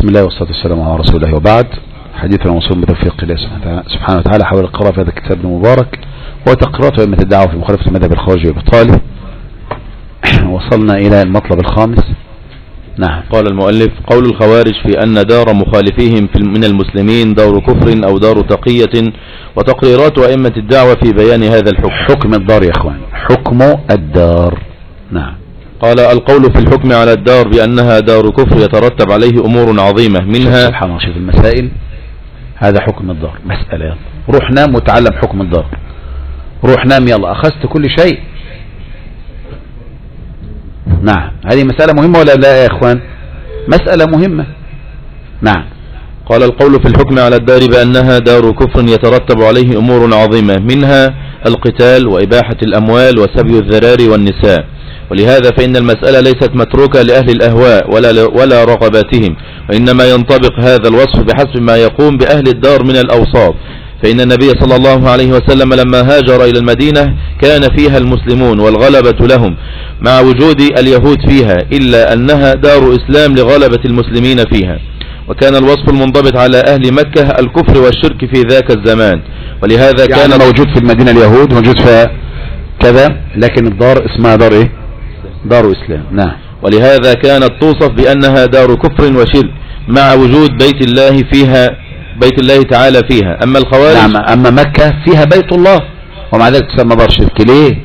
بسم الله والصلاة والسلام على رسول الله، وبعد. حديثنا موصول بتوفيق الله سبحانه وتعالى حول القراءة في هذا الكتاب المبارك وتقريرات أئمة الدعوة في مخالفة المذهب الخارجي وإبطاله. وصلنا إلى المطلب الخامس. نعم. قال المؤلف: قول الخوارج في أن دار مخالفيهم من المسلمين دار كفر أو دار تقية، وتقريرات أئمة الدعوة في بيان هذا الحكم. حكم الدار يا إخوان، حكم الدار. نعم. قال: القول في الحكم على الدار بأنها دار كفر يترتب عليه أمور عظيمة، منها سبحان الله. شوف المسائل، هذا حكم الدار. مسألة يلا روح نام وتعلم حكم الدار. روح نام يلا، أخذت كل شيء. نعم. هذه مسألة مهمة ولا لا يا إخوان؟ مسألة مهمة. نعم. قال: القول في الحكم على الدار بأنها دار كفر يترتب عليه أمور عظيمة، منها القتال وإباحة الأموال وسبي الذراري والنساء. ولهذا فإن المسألة ليست متروكة لأهل الأهواء ولا رغباتهم، وإنما ينطبق هذا الوصف بحسب ما يقوم بأهل الدار من الأوصاف. فإن النبي صلى الله عليه وسلم لما هاجر إلى المدينة كان فيها المسلمون والغلبة لهم مع وجود اليهود فيها، إلا أنها دار إسلام لغلبة المسلمين فيها. وكان الوصف المنضبط على أهل مكة الكفر والشرك في ذاك الزمان، ولهذا يعني كان موجود في المدينة اليهود، موجود في كذا، لكن الدار اسمها دار إيه؟ دار إسلام. نعم. ولهذا كانت توصف بأنها دار كفر وشرك مع وجود بيت الله فيها، بيت الله تعالى فيها. أما الخوارج، نعم، أما مكة فيها بيت الله ومع ذلك تسمى دار شرك. ليه؟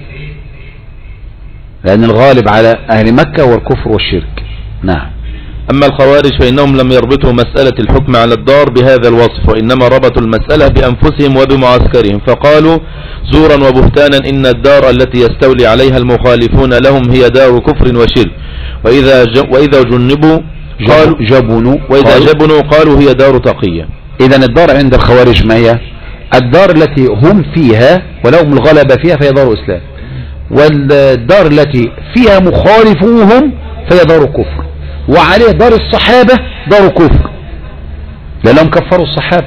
لأن الغالب على أهل مكة هو الكفر والشرك. نعم. أما الخوارج فإنهم لم يربطوا مسألة الحكم على الدار بهذا الوصف، وإنما ربطوا المسألة بأنفسهم وبمعسكرهم، فقالوا زورا وبهتانا إن الدار التي يستولي عليها المخالفون لهم هي دار كفر وشرك، وإذا جنبوا قالوا جبنوا قالوا هي دار تقية. إذن الدار عند الخوارج ما هي؟ الدار التي هم فيها ولهم الغلبة فيها فهي دار إسلام، والدار التي فيها مخالفوهم فهي دار كفر، وعليه دار الصحابة دار كفر لأنهم كفروا الصحابة.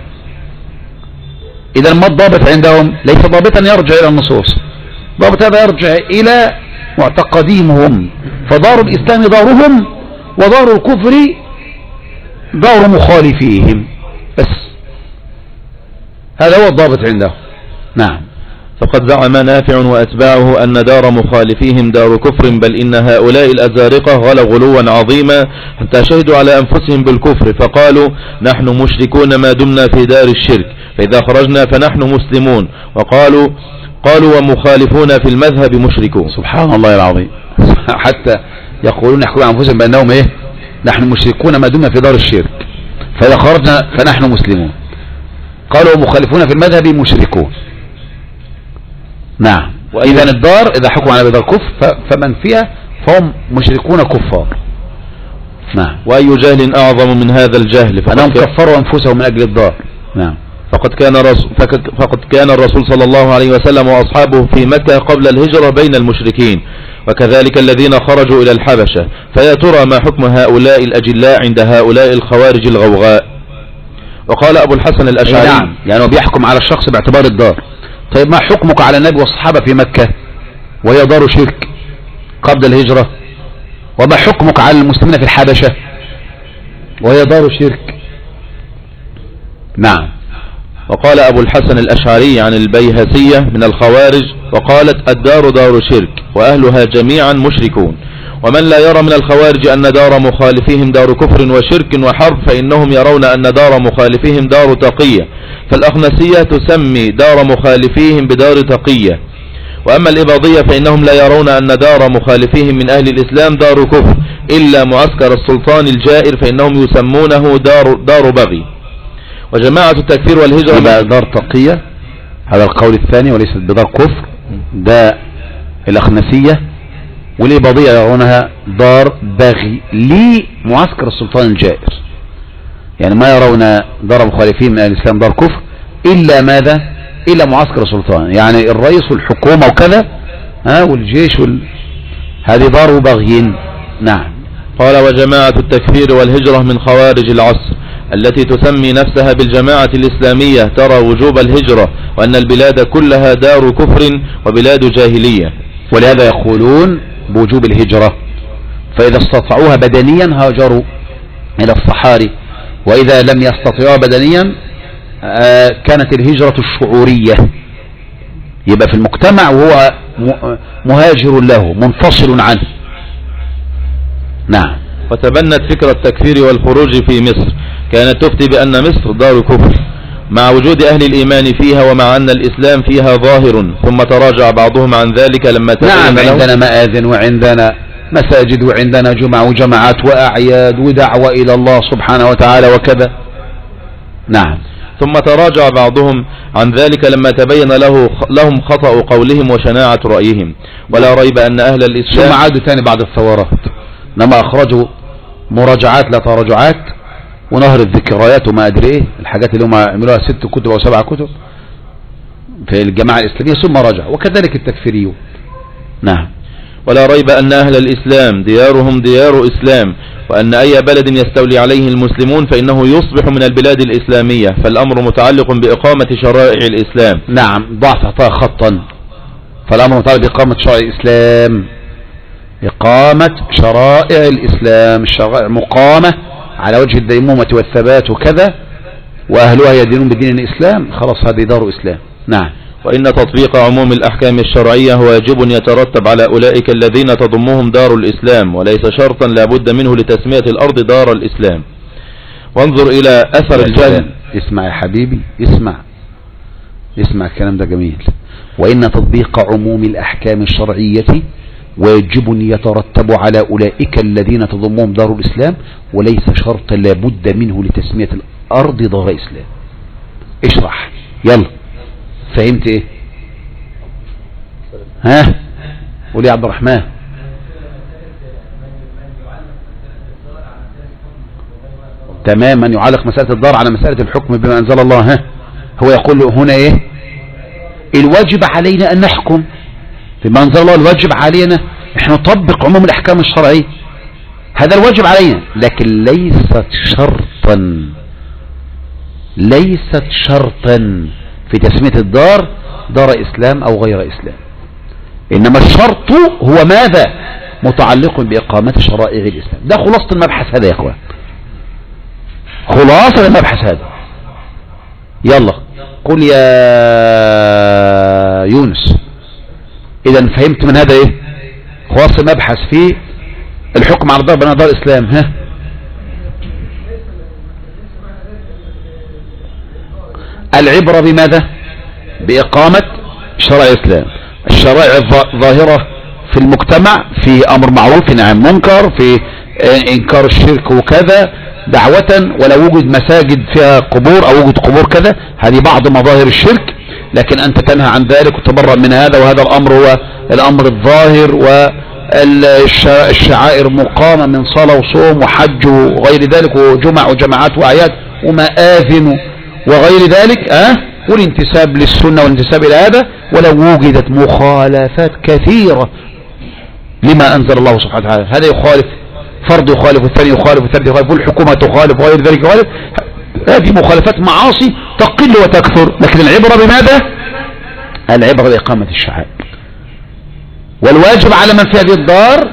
إذا ما الضابط عندهم؟ ليس ضابطا يرجع إلى النصوص، ضابط هذا يرجع إلى معتقدهم هم. فدار الإسلام دارهم، ودار الكفر دار مخالفيهم، بس هذا هو الضابط عندهم. نعم. فقد زعم نافع وأتباعه أن دار مخالفيهم دار كفر، بل إن هؤلاء الأزارقة غلوا غلوا عظيما حتى شهدوا على أنفسهم بالكفر، فقالوا نحن مشركون ما دمنا في دار الشرك، فإذا خرجنا فنحن مسلمون. وقالوا ومخالفون في المذهب مشركون. سبحان الله العظيم. حتى يقولون يحكون عن أنفسهم بأنهم إيه؟ نحن مشركون ما دمنا في دار الشرك، فإذا خرجنا فنحن مسلمون. قالوا ومخالفون في المذهب مشركون. نعم. وإذا الدار إذا حكموا على دار كفر فمن فيها فهم مشركون كفار. نعم. وأي جهل أعظم من هذا الجهل؟ أنهم كفروا أنفسهم من أجل الدار. نعم. فقد كان الرسول صلى الله عليه وسلم وأصحابه في مكة قبل الهجرة بين المشركين، وكذلك الذين خرجوا إلى الحبشة. فيا ترى ما حكم هؤلاء الأجلاء عند هؤلاء الخوارج الغوغاء؟ وقال أبو الحسن الأشعري: نعم، يعني هو بيحكم على الشخص باعتبار الدار. طيب ما حكمك على النبي والصحابة في مكة وهي دار شرك قبل الهجرة؟ وما حكمك على المسلمين في الحبشة وهي دار شرك؟ نعم. وقال أبو الحسن الأشعري عن البيهسية من الخوارج: وقالت الدار دار شرك وأهلها جميعا مشركون. ومن لا يرى من الخوارج أن دار مخالفيهم دار كفر وشرك وحرب، فإنهم يرون أن دار مخالفيهم دار تقية، فالأخنسية تسمي دار مخالفيهم بدار تقية. وأما الإباضية فإنهم لا يرون أن دار مخالفيهم من أهل الإسلام دار كفر، إلا معسكر السلطان الجائر فإنهم يسمونه دار بغي. وجماعة التكفير والهجرة دار تقية، هذا القول الثاني، وليست بدار كفر. ده الأخنسية، والإباضية يرونها دار بغي لمعسكر السلطان الجائر، يعني ما يرون دار مخالفين من الإسلام دار كفر إلا ماذا؟ إلا معسكر السلطان، يعني الرئيس والحكومة وكذا والجيش هذه دار بغي. نعم. قال: وجماعة التكفير والهجرة من خوارج العصر التي تسمي نفسها بالجماعة الإسلامية ترى وجوب الهجرة، وأن البلاد كلها دار كفر وبلاد جاهلية، ولهذا يقولون بوجوب الهجرة، فإذا استطاعوها بدنيا هاجروا، إلى الصحاري، وإذا لم يستطيعوا بدنيا كانت الهجرة الشعورية، يبقى في المجتمع وهو مهاجر له منفصل عنه. نعم. وتبنت فكرة التكفير والخروج في مصر، كانت تفتي بأن مصر دار كفر مع وجود أهل الإيمان فيها ومع أن الإسلام فيها ظاهر، ثم تراجع بعضهم عن ذلك لما تبين نعم له. عندنا مآذن وعندنا مساجد وعندنا جمع وجماعات وأعياد ودعوة إلى الله سبحانه وتعالى وكذا. نعم. ثم تراجع بعضهم عن ذلك لما تبين لهم خطأ قولهم وشناعة رأيهم، ولا ريب أن أهل الإسلام ثم عادوا تاني بعد الثورات، لما أخرجوا مراجعات لا تراجعات ونهر الذكريات وما أدري إيه الحاجات اللي هم عملوها 6 كتب أو 7 كتب في الجماعة الإسلامية، ثم رجعوا، وكذلك التكفيريون. نعم. ولا ريب أن أهل الإسلام ديارهم ديار إسلام، وأن أي بلد يستولي عليه المسلمون فإنه يصبح من البلاد الإسلامية، فالأمر متعلق بإقامة شرائع الإسلام. نعم، ضعف أعطاها خطا، فالأمر متعلق بإقامة شرائع الإسلام، إقامة شرائع الإسلام، الشرائع مقامة على وجه الديمومة والثبات وكذا، وأهلها يدينون بدين الإسلام، خلاص هذه دار إسلام. نعم. وإن تطبيق عموم الأحكام الشرعية واجب يترتب على أولئك الذين تضمهم دار الإسلام، وليس شرطا لا بد منه لتسمية الأرض دار الإسلام. وانظر إلى أثر الجهل. اسمع يا حبيبي، اسمع الكلام ده جميل. وإن تطبيق عموم الأحكام الشرعية واجب يترتب على أولئك الذين تضمهم دار الإسلام، وليس شرطا لا بد منه لتسمية الأرض دار إسلام. اشرح يلا، فهمت ايه؟ ها قول يا عبد الرحمن. تماما يعلق مسألة الدار على مسألة الحكم بما أنزل الله. ها هو يقول هنا ايه؟ الواجب علينا أن نحكم بما أنزل الله، الواجب علينا احنا نطبق عموم الأحكام الشرعية، هذا الواجب علينا، لكن ليست شرطا في تسمية الدار دار إسلام أو غير إسلام، إنما الشرط هو ماذا؟ متعلق بإقامة شرائع الإسلام. ده خلاصة المبحث هذا يا أخوان، خلاصة المبحث هذا. يلا قل يا يونس، إذا فهمت من هذا إيه؟ خلاصة المبحث في الحكم على الدار بين دار الإسلام. ها العبرة بماذا؟ بإقامة شرائع الإسلام، الشرائع الظاهرة في المجتمع، في أمر معروف نهي عن منكر، في إنكار الشرك وكذا دعوة، ولو وجد مساجد فيها قبور أو وجد قبور كذا، هذه بعض مظاهر الشرك، لكن أنت تنهى عن ذلك وتبرأ من هذا، وهذا الأمر هو الأمر الظاهر، والشعائر مقامة من صلاة وصوم وحج وغير ذلك، وجمع وجماعات وأعياد ومآذن وغير ذلك، والانتساب للسنة والانتساب إلى هذا، ولو وجدت مخالفات كثيرة لما أنزل الله سبحانه وتعالى، هذا يخالف فرد، يخالف الثاني، يخالف الثالث، يخالف الحكومة، تخالف وغير ذلك يخالف، هذه مخالفات معاصي تقل وتكثر، لكن العبرة بماذا؟ العبرة بإقامة الشعائر، والواجب على من في هذه الدار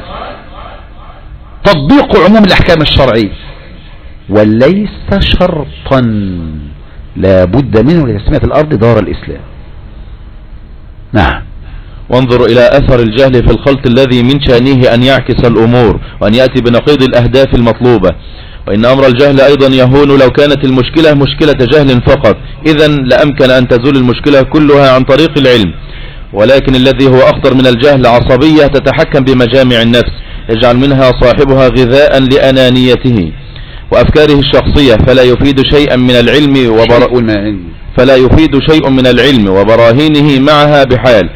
تطبيق عموم الأحكام الشرعية، وليس شرطا لا بد منه لتسمية الأرض دار الإسلام. نعم. وانظر إلى أثر الجهل في الخلط الذي من شأنه أن يعكس الأمور وأن يأتي بنقيض الأهداف المطلوبة، وإن أمر الجهل أيضا يهون لو كانت المشكلة مشكلة جهل فقط، إذن لأمكن أن تزول المشكلة كلها عن طريق العلم، ولكن الذي هو أخطر من الجهل عصبية تتحكم بمجامع النفس، يجعل منها صاحبها غذاء لأنانيته وأفكاره الشخصية، فلا يفيد شيئا من العلم وبراهينه معها بحال،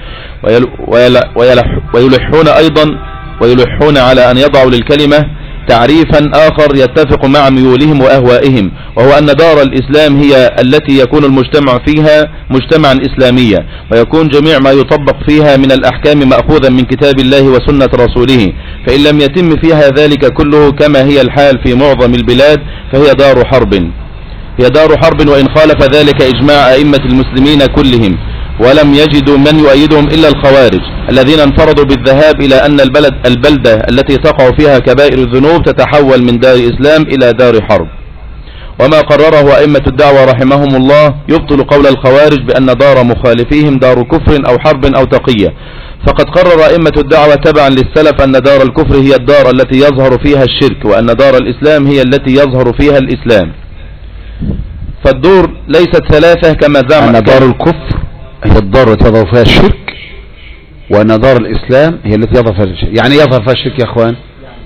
ويلحون على أن يضعوا للكلمة تعريفا آخر يتفق مع ميولهم وأهوائهم، وهو أن دار الإسلام هي التي يكون المجتمع فيها مجتمعا إسلاميا، ويكون جميع ما يطبق فيها من الأحكام مأخوذا من كتاب الله وسنة رسوله، فإن لم يتم فيها ذلك كله كما هي الحال في معظم البلاد فهي دار حرب، وإن خالف ذلك إجماع أئمة المسلمين كلهم، ولم يجدوا من يؤيدهم إلا الخوارج الذين انفردوا بالذهاب إلى أن البلدة التي تقع فيها كبائر الذنوب تتحول من دار إسلام إلى دار حرب. وما قرره أئمة الدعوة رحمهم الله يبطل قول الخوارج بأن دار مخالفيهم دار كفر أو حرب أو تقية، فقد قرر أئمة الدعوة تبعا للسلف أن دار الكفر هي الدار التي يظهر فيها الشرك، وأن دار الإسلام هي التي يظهر فيها الإسلام. فالدور ليست ثلاثة كما زعم أن دار الكفر هي الدار التي يظهر فيها الشرك، وأن دار الإسلام هي التي يظهر فيها الشرك. يعني يظهر فيها الشرك يا أخوان،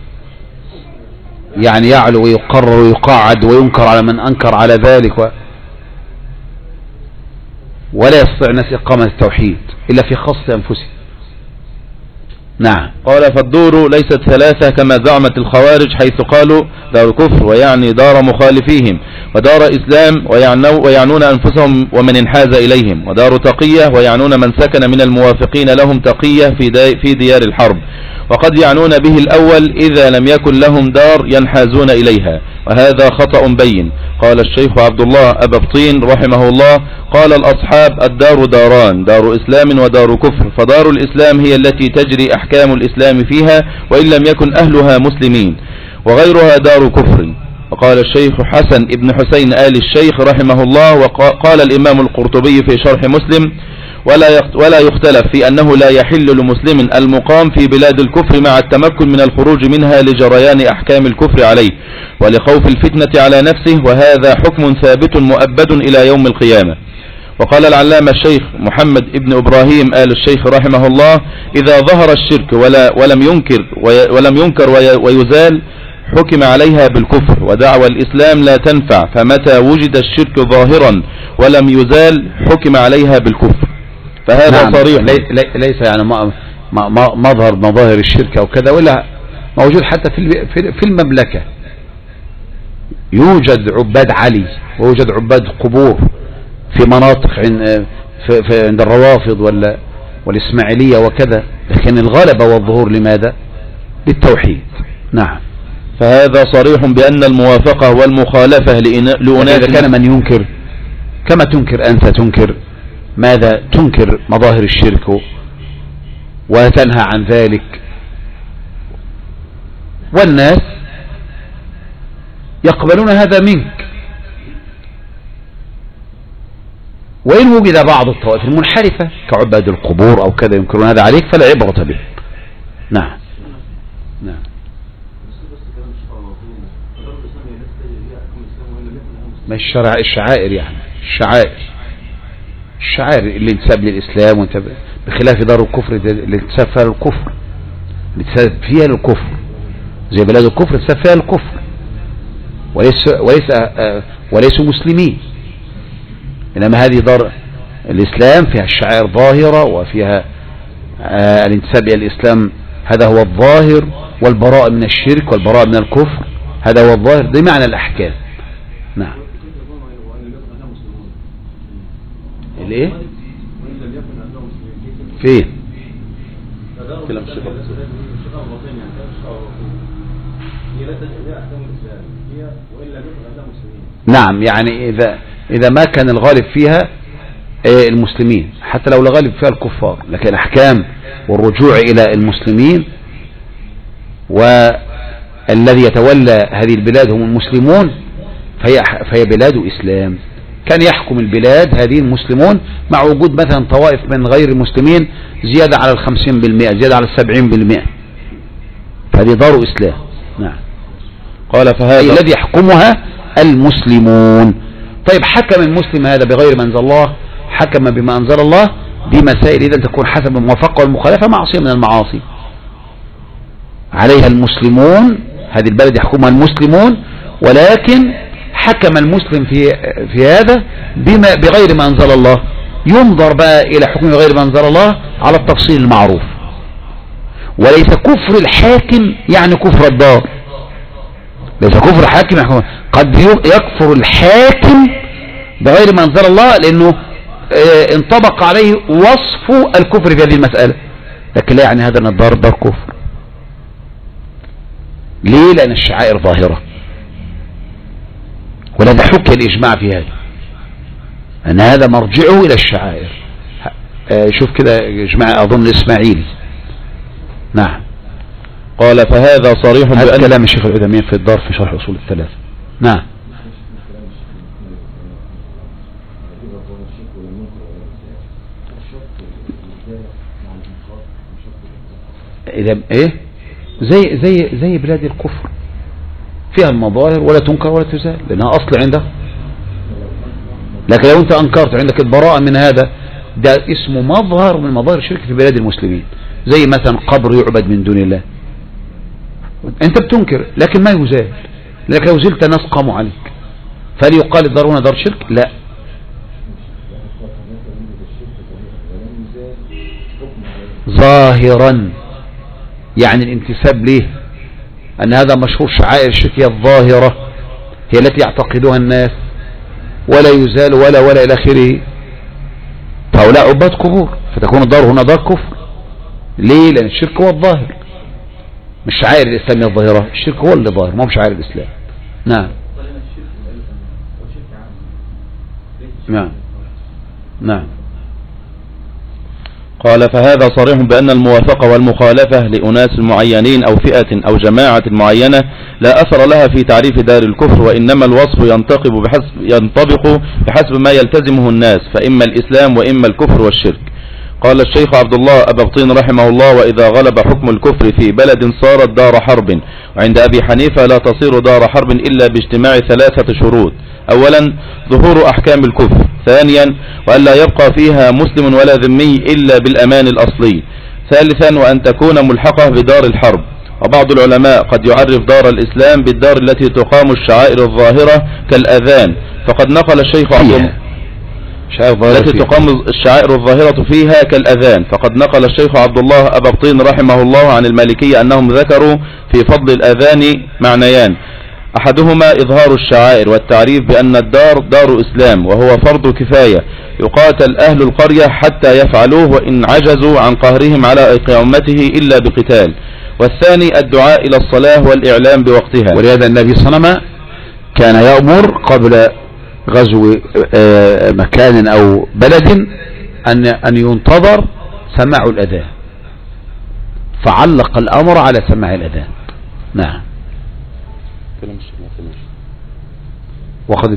يعني يعلو ويقرر ويقاعد وينكر على من أنكر على ذلك ولا يستطيع الناس إقامة التوحيد إلا في خاص أنفسهم. نعم. قال فالدور ليست ثلاثة كما زعمت الخوارج حيث قالوا دار كفر ويعني دار مخالفيهم، ودار إسلام ويعنون أنفسهم ومن انحاز إليهم، ودار تقية ويعنون من سكن من الموافقين لهم تقية في ديار الحرب، وقد يعنون به الأول إذا لم يكن لهم دار ينحازون إليها، وهذا خطأ بين. قال الشيخ عبد الله أبابطين رحمه الله قال الأصحاب الدار داران، دار إسلام ودار كفر، فدار الإسلام هي التي تجري أحكام الإسلام فيها وإن لم يكن أهلها مسلمين، وغيرها دار كفر. وقال الشيخ حسن ابن حسين آل الشيخ رحمه الله وقال الإمام القرطبي في شرح مسلم ولا يختلف في أنه لا يحل لمسلم المقام في بلاد الكفر مع التمكن من الخروج منها لجريان أحكام الكفر عليه ولخوف الفتنة على نفسه، وهذا حكم ثابت مؤبد إلى يوم القيامة. وقال العلامة الشيخ محمد ابن إبراهيم آل الشيخ رحمه الله إذا ظهر الشرك ولم ينكر ويزال حكم عليها بالكفر، ودعوى الإسلام لا تنفع، فمتى وجد الشرك ظاهرا ولم يزال حكم عليها بالكفر. فهذا نعم. صريح ليس يعني مظهر مظاهر الشرك أو كذا، ولا موجود حتى في المملكة يوجد عباد علي ويوجد عباد قبور في مناطق عند الروافض والإسماعيلية وكذا، لكن الغلبة والظهور لماذا؟ للتوحيد. نعم. فهذا صريح بأن الموافقة والمخالفة لأناس إذا كان من ينكر كما تنكر أنت تنكر ماذا؟ تنكر مظاهر الشرك وتنهى عن ذلك، والناس يقبلون هذا منك، وإن وجد بعض الطوائف المنحرفة كعباد القبور أو كذا ينكرون هذا عليك فلا عبرة به. نعم. نعم. ما الشعائر يعني الشعائر اللي انتساب للإسلام وانت بخلاف دار الكفر اللي انتساب فيها الكفر، اللي انتساب فيها الكفر زي بلاد الكفر انتساب فيها الكفر وليسوا مسلمين، إنما هذه دار الإسلام فيها الشعائر ظاهرة وفيها الانتساب إلى الإسلام، هذا هو الظاهر، والبراءة من الشرك والبراءة من الكفر هذا هو الظاهر، ده معنى الأحكام. نعم. الايه فين نعم، يعني إذا ما كان الغالب فيها المسلمين، حتى لو الغالب فيها الكفار، لكن الأحكام والرجوع إلى المسلمين، والذي يتولى هذه البلاد هم المسلمون، فهي بلاد إسلام. كان يحكم البلاد هذه المسلمون مع وجود مثلا طوائف من غير المسلمين زيادة على 50%، زيادة على 70%، فهذه دار إسلام. نعم. قال فهذا الذي يحكمها المسلمون. طيب حكم المسلم هذا بغير ما أنزل الله، حكم بما أنزل الله، دي مسائل إذا تكون حسب الموافقة والمخالفة معصية من المعاصي عليها المسلمون، هذه البلد يحكمها المسلمون، ولكن حكم المسلم في هذا بغير ما أنزل الله، ينظر بقى إلى حكم غير ما أنزل الله على التفصيل المعروف، وليس كفر الحاكم يعني كفر الدار، ليس كفر الحاكم يعني قد يكفر الحاكم بغير ما أنزل الله لأنه انطبق عليه وصف الكفر في هذه المسألة، لكن لا يعني هذا أن الدار دار كفر. ليه؟ لأن الشعائر ظاهرة، ولذا حكي الإجماع في هذا أن هذا مرجعه إلى الشعائر. شوف كده اجماع اظن الاسماعيلي. نعم. قال فهذا صريح هذا كلام الشيخ العثيمين في الدار في شرح اصول الثلاثة. نعم. إذا إيه زي بلاد الكفر فيها المظاهر ولا تنكر ولا تزال لأنها أصل عندها. لكن لو أنت أنكرت عندك البراءة من هذا، ده اسمه مظهر من مظاهر الشرك في بلاد المسلمين، زي مثلا قبر يعبد من دون الله، أنت بتنكر لكن ما يزال، لكن لو زلت ناس قاموا عليك، فهل يقال الدار هنا دار شرك؟ لا. ظاهرا يعني الانتساب ليه، أن هذا مشهور شعائر الشرك هي الظاهرة، هي التي يعتقدها الناس ولا يزال ولا إلى آخره، فهؤلاء عباد قبور، فتكون الدار هنا دار كفر. ليه؟ لأن الشرك هو الظاهر، مش شعائر الإسلام هي الظاهرة، الشرك هو اللي ظاهر ما هو شعائر الإسلام. نعم نعم نعم. قال فهذا صريح بأن الموافقة والمخالفة لأناس معينين أو فئة أو جماعة معينة لا أثر لها في تعريف دار الكفر، وإنما الوصف ينطبق بحسب ما يلتزمه الناس، فإما الإسلام وإما الكفر والشرك. قال الشيخ عبد الله أبابطين رحمه الله: وإذا غلب حكم الكفر في بلد صارت دار حرب، وعند أبي حنيفة لا تصير دار حرب إلا باجتماع 3 شروط: أولا ظهور أحكام الكفر، ثانيا وأن لا يبقى فيها مسلم ولا ذمي إلا بالأمان الأصلي، ثالثا وأن تكون ملحقة بدار الحرب. وبعض العلماء قد يعرف دار الإسلام بالدار التي تقام الشعائر الظاهرة كالأذان، فقد نقل الشيخ عبد الله التي تقام الشعائر الظاهرة فيها كالأذان، فقد نقل الشيخ عبد الله أبابطين رحمه الله عن المالكية أنهم ذكروا في فضل الأذان معنيان: أحدهما إظهار الشعائر والتعريف بأن الدار دار إسلام وهو فرض كفاية يقاتل أهل القرية حتى يفعلوه وإن عجزوا عن قهرهم على إقامته إلا بقتال، والثاني الدعاء إلى الصلاة والإعلام بوقتها. ولهذا النبي صلى الله عليه وسلم كان يأمر قبل غزو مكان أو بلد أن ينتظر سماع الأذان، فعلق الأمر على سماع الأذان. نعم. وقد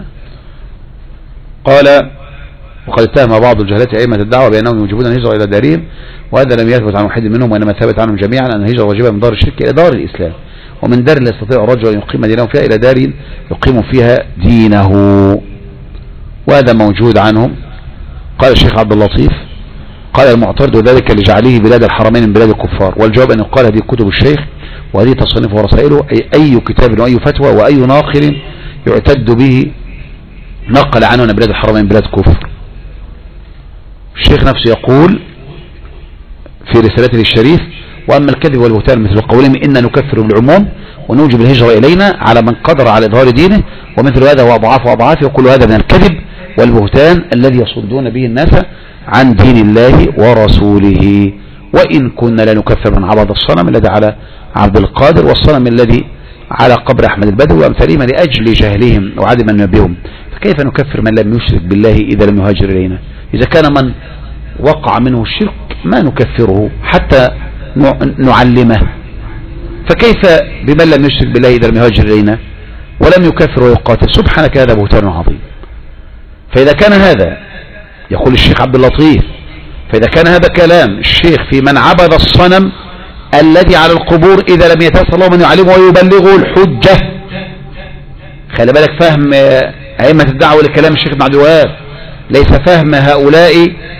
اتهم بعض الجهلات أئمة الدعوة بأنهم يوجبون الهجرة إلى دارهم، وهذا لم يثبت عن واحد منهم، وإنما ثبت عنهم جميعا أن الهجرة واجبة من دار الشرك إلى دار الإسلام، ومن دار لا يستطيع الرجل أن يقيم دينه فيها إلى دار يقيم فيها دينه، وهذا موجود عنهم. قال الشيخ عبد اللطيف: قال المعترض ذلك لجعله بلاد الحرمين من بلاد الكفار، والجواب أن يقال هذه كتب الشيخ وهذه تصنيفه ورسائله، أي كتاب وأي فتوى وأي ناقل يعتد به نقل عنه أن بلاد الحرمين من بلاد كفر. الشيخ نفسه يقول في رسالته الشريف: وأما الكذب والبهتان مثل قولهم إن نكفر بالعموم ونوجب الهجرة إلينا على من قدر على إظهار دينه، ومثل هذا هو أضعاف وأضعاف، يقول هذا من الكذب والبهتان الذي يصدون به الناس عن دين الله ورسوله. وإن كنا لا نكفر من عبد الصنم الذي على عبد القادر والصنم الذي على قبر أحمد البدوي وأمثالهم لأجل جهلهم وعدم نبيهم، فكيف نكفر من لم يشرك بالله إذا لم يهاجر إلينا؟ إذا كان من وقع منه الشرك ما نكفره حتى نعلمه، فكيف بمن لم يشرك بالله إذا لم يهاجر إلينا ولم يكفر ويقاتل؟ سبحانك، هذا بهتان عظيم. فإذا كان هذا، يقول الشيخ عبد اللطيف، فإذا كان هذا كلام الشيخ في من عبد الصنم الذي على القبور إذا لم يتيسر الله من يعلمه ويبلغه الحجة، خلي بالك فهم أئمة الدعوة لكلام الشيخ ابن عبد الوهاب، ليس فهم هؤلاء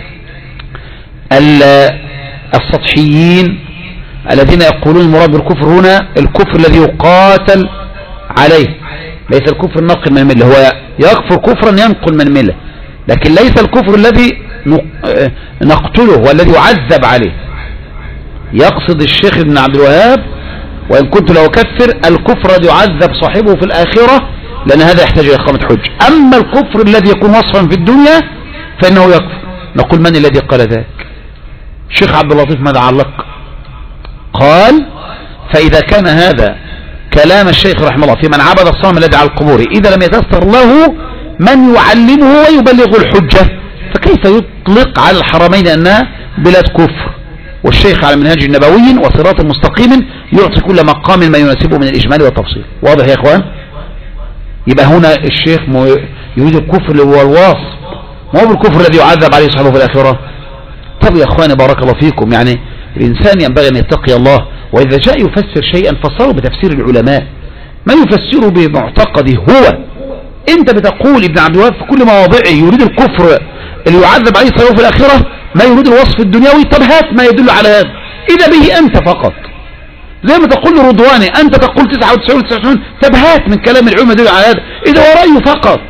السطحيين الذين يقولون المراد بالكفر هنا الكفر الذي يقاتل عليه، ليس الكفر الناقل من الملة، هو يكفر كفرا ينقل من الملة، لكن ليس الكفر الذي نقتله والذي يعذب عليه. يقصد الشيخ ابن عبد الوهاب: وإن كنت لو أكفر الكفر الذي يعذب صاحبه في الآخرة، لأن هذا يحتاج إلى إقامة حج. أما الكفر الذي يكون وصفا في الدنيا فإنه يكفر. نقول: من الذي قال ذلك؟ الشيخ عبد اللطيف ماذا علق؟ قال: فإذا كان هذا كلام الشيخ رحمه الله في من عبد الصنم الذي على القبور إذا لم يتيسر له من يعلمه ويبلغه الحجة، فكيف يطلق على الحرمين أنها بلاد كفر؟ والشيخ على منهاج النبوي وصراط مستقيم يعطي كل مقام ما يناسبه من الإجمال والتفصيل. واضح يا إخوان؟ يبقى هنا الشيخ يريد الكفر اللي هو الواصف، ما هو بالكفر الذي يعذب عليه صاحبه في الآخرة. طب يا إخواني بارك الله فيكم، يعني الإنسان ينبغي أن يتقي الله، وإذا جاء يفسر شيئا فسره بتفسير العلماء، ما يفسره بمعتقده هو. أنت بتقول ابن عبد الوهاب في كل مواضعه يريد الكفر اللي يعذب عليه صاحبه في الآخرة، ما يريد الوصف الدنيوي. طب هات ما يدل على هذا إذا به أنت فقط، زي ما تقول رضواني أنت تقول 99. طب هات من كلام العلماء يدل على هذا إذا هو رأيه فقط.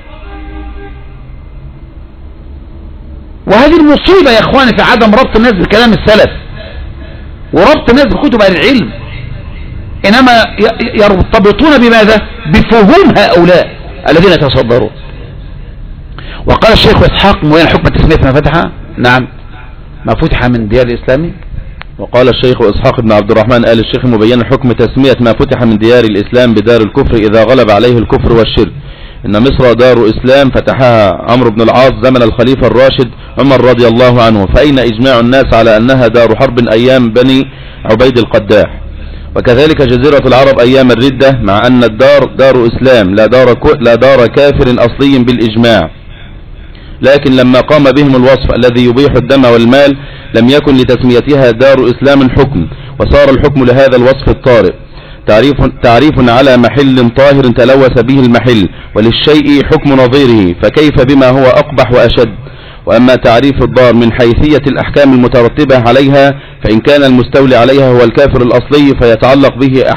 وهذه المصيبة يا إخواني في عدم ربط الناس بكلام السلف وربط الناس بكتب أهل العلم، إنما يرتبطون بماذا؟ بفهوم هؤلاء الذين يتصدرون. وقال الشيخ إسحاق مبين حكم تسمية ما فتح، نعم، ما فتح من ديار الإسلام. وقال الشيخ إسحاق بن عبد الرحمن آل الشيخ مبين حكم تسمية ما فتح من ديار الإسلام بدار الكفر إذا غلب عليه الكفر والشرك. إن مصر دار إسلام فتحها عمرو بن العاص زمن الخليفة الراشد عمر رضي الله عنه، فأين إجماع الناس على أنها دار حرب أيام بني عبيد القداح؟ وكذلك جزيرة العرب أيام الردة، مع أن الدار دار إسلام لا دار كافر أصلي بالإجماع، لكن لما قام بهم الوصف الذي يبيح الدم والمال لم يكن لتسميتها دار إسلام حكم، وصار الحكم لهذا الوصف الطارئ. تعريف على محل طاهر تلوث به المحل، وللشيء حكم نظيره، فكيف بما هو أقبح وأشد. وأما تعريف الدار من حيثية الأحكام المترتبة عليها، فإن كان المستولي عليها هو الكافر الأصلي فيتعلق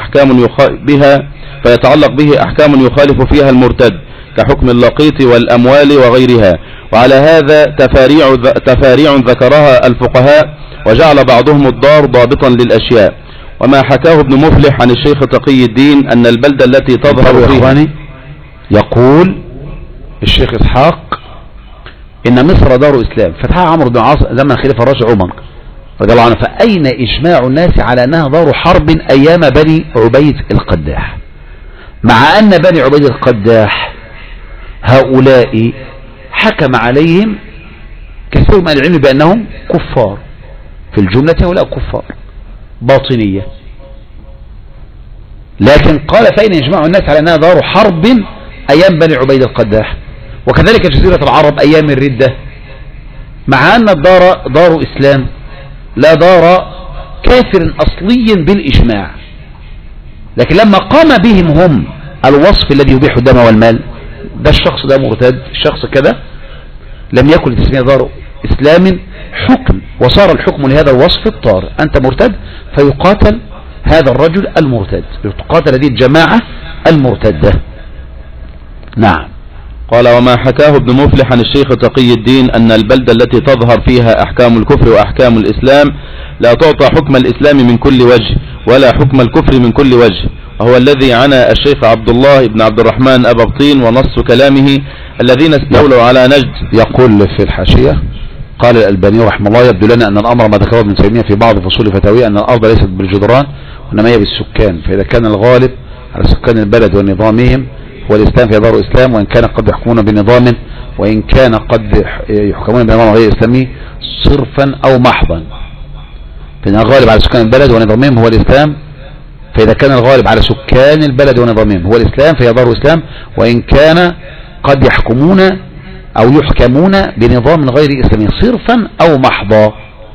به أحكام يخالف فيها المرتد كحكم اللقيط والأموال وغيرها. وعلى هذا تفاريع ذكرها الفقهاء، وجعل بعضهم الدار ضابطا للأشياء. وما حكاه ابن مفلح عن الشيخ تقي الدين أن البلدة التي تظهر فيها، يقول الشيخ إسحاق إن مصر دار إسلام فتحها عمرو بن العاص زمن الخليفة الراشد عمر رضي الله عنه، فأين إجماع الناس على أنها دار حرب أيام بني عبيد القداح، مع أن بني عبيد القداح هؤلاء حكم عليهم كثير من العلم بأنهم كفار، في الجملة هؤلاء كفار باطنية، لكن قال فإن إجماع الناس على أنها دار حرب أيام بني عبيد القداح. وكذلك جزيرة العرب أيام الردة، مع أن الدار دار إسلام لا دار كافر أصلي بالإجماع، لكن لما قام بهم هم الوصف الذي يبيح الدم والمال، ده الشخص ده مرتد، الشخص كذا لم يكن لتسمية دار إسلام حكم، وصار الحكم لهذا الوصف الطارئ، أنت مرتد فيقاتل هذا الرجل المرتد، يقاتل هذه الجماعة المرتدة. نعم. قال وما حكاه ابن مفلح عن الشيخ تقي الدين أن البلدة التي تظهر فيها أحكام الكفر وأحكام الإسلام لا تعطى حكم الإسلام من كل وجه ولا حكم الكفر من كل وجه، وهو الذي عنى الشيخ عبد الله بن عبد الرحمن أبا بطين، ونص كلامه الذين استولوا على نجد. يقول في الحاشية قال الألباني رحمه الله يبدو لنا أن الأمر ما ذكره ابن تيمية في بعض فصول فتاويه أن الأرض ليست بالجدران وإنما هي بالسكان، فإذا كان الغالب على سكان البلد ونظامهم هو الإسلام في دار الإسلام، وإن كان قد يحكمون بنظام وإن كان قد يحكمون بنظام غير إسلامي صرفا أو محضا، فإن الغالب على سكان البلد ونظامهم هو الإسلام، فإذا كان الغالب على سكان البلد ونظامهم هو الإسلام فهي دار الإسلام، وإن كان قد يحكمون أو يحكمون بنظام غير إسلامي صرفا أو محضا.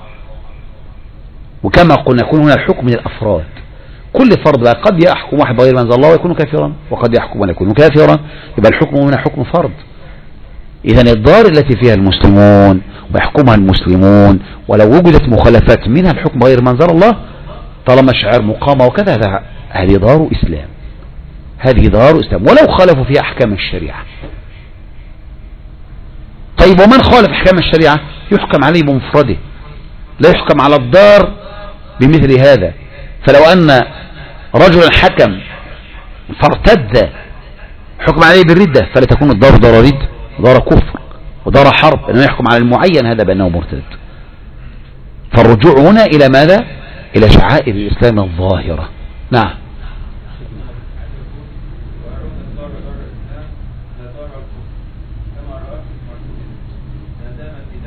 وكما قلنا يكون هنا الحكم من الأفراد، كل فرد بقى قد يحكم واحد بغير ما أنزل الله ويكون كافرا، وقد يحكم ولا يكون كافرا، يبقى الحكم هنا حكم فرد. إذن الدار التي فيها المسلمون ويحكمها المسلمون ولو وجدت مخالفات منها الحكم بغير ما أنزل الله طالما شعار مقامة وكذا، هذه دار إسلام، هذه دار إسلام ولو خالفوا فيها أحكام الشريعة. طيب ومن خالف أحكام الشريعة يحكم عليه بمفرده، لا يحكم على الدار بمثل هذا. فلو أن رجلا حكم فارتد حكم عليه بالردة فلا تكون الدار دار رد، دار كفر ودار حرب، لأنه يحكم على المعين هذا بأنه مرتد. فالرجوع هنا إلى ماذا؟ إلى شعائر الإسلام الظاهرة. نعم.